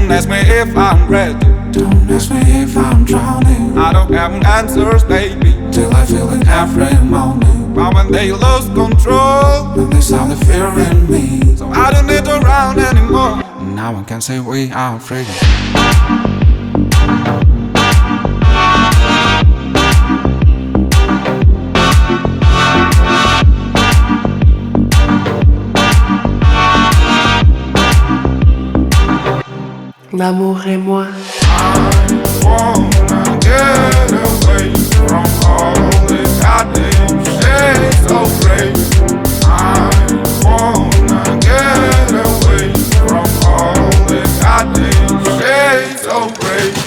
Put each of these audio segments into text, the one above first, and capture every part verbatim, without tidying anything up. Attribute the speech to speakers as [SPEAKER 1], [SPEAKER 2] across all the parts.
[SPEAKER 1] Don't ask me if I'm ready.
[SPEAKER 2] Don't ask me if I'm drowning.
[SPEAKER 1] I don't have answers, baby,
[SPEAKER 2] till I feel it every morning.
[SPEAKER 1] but when they lose control,
[SPEAKER 2] When they sound the fear in me,
[SPEAKER 1] so I don't need to run anymore.
[SPEAKER 2] now one can say we are free.
[SPEAKER 3] L'amour et moi.
[SPEAKER 1] I wanna get away from all this goddamn shit so crazy. I wanna get away from all this goddamn shit so crazy.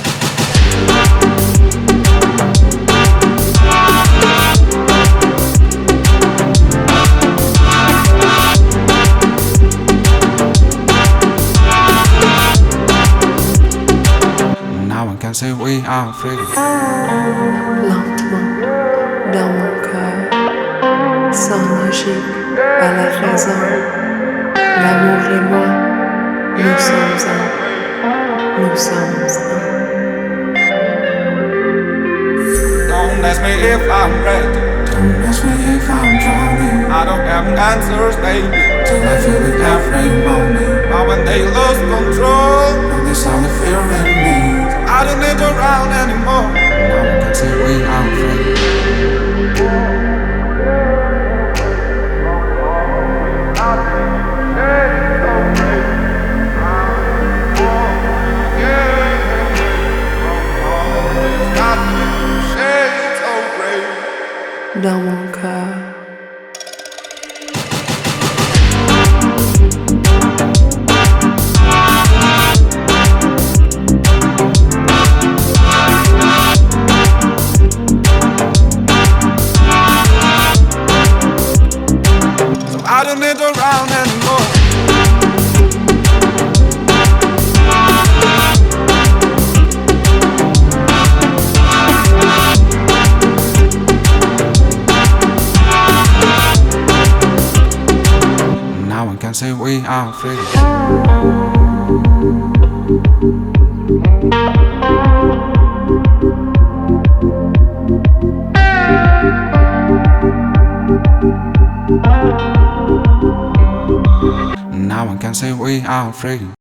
[SPEAKER 2] Now one can say we are free.
[SPEAKER 3] Lentement, dans mon cœur, sans logique, à la raison. L'amour et moi, nous sommes un. Nous sommes un.
[SPEAKER 1] Don't ask me if I'm ready.
[SPEAKER 2] Don't ask me if I'm drowning.
[SPEAKER 1] I don't have answers, baby,
[SPEAKER 2] till I feel it every morning.
[SPEAKER 1] but when they lose control,
[SPEAKER 2] When they sound the fear in me,
[SPEAKER 1] I don't need to run anymore.
[SPEAKER 2] now one can say we are free.
[SPEAKER 3] Dans mon cœur.
[SPEAKER 1] I don't need to run anymore.
[SPEAKER 2] Now one can say we are free. Now one can say we are free.